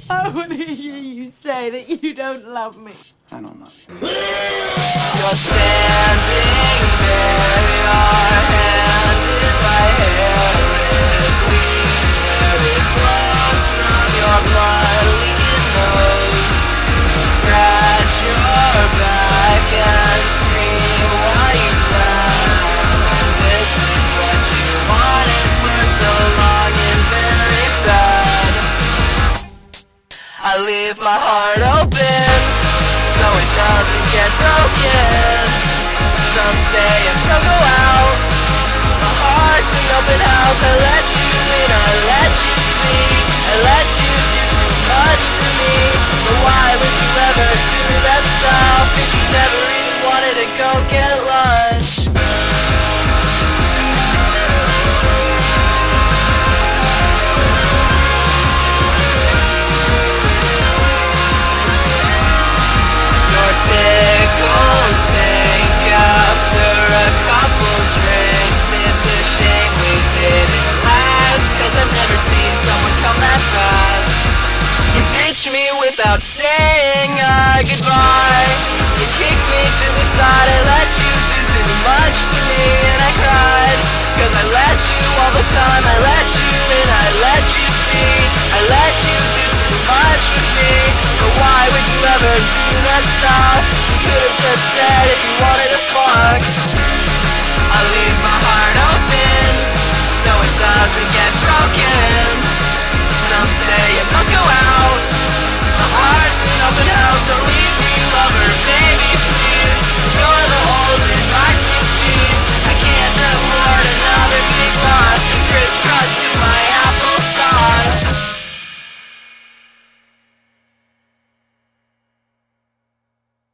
I want to hear you say that you don't love me. I don't love you. You're standing there, your hand in my hair. It bleeds where it flows from your blood leaking nose. Scratch your back and scream while you laugh. This is what you wanted for so long and very bad. I leave my heart open so it doesn't get broken. Some stay and some go out. My heart's an open house. I let you in, I let you see, I let you do too much to me. But why would you ever do that stuff if you never even wanted to go get lunch? Tickles pink after a couple drinks. It's a shame we didn't last, 'cause I've never seen someone come that fast. You ditch me without saying goodbye. You kick me to the side, I let you do too much to me. And I cried, 'cause I let you all the time. I let you in, I let you see, I let you do too much with me. But why would you ever do that stuff? You could've just said if you wanted to fuck. I leave my heart open so it doesn't get broken. Some say it must go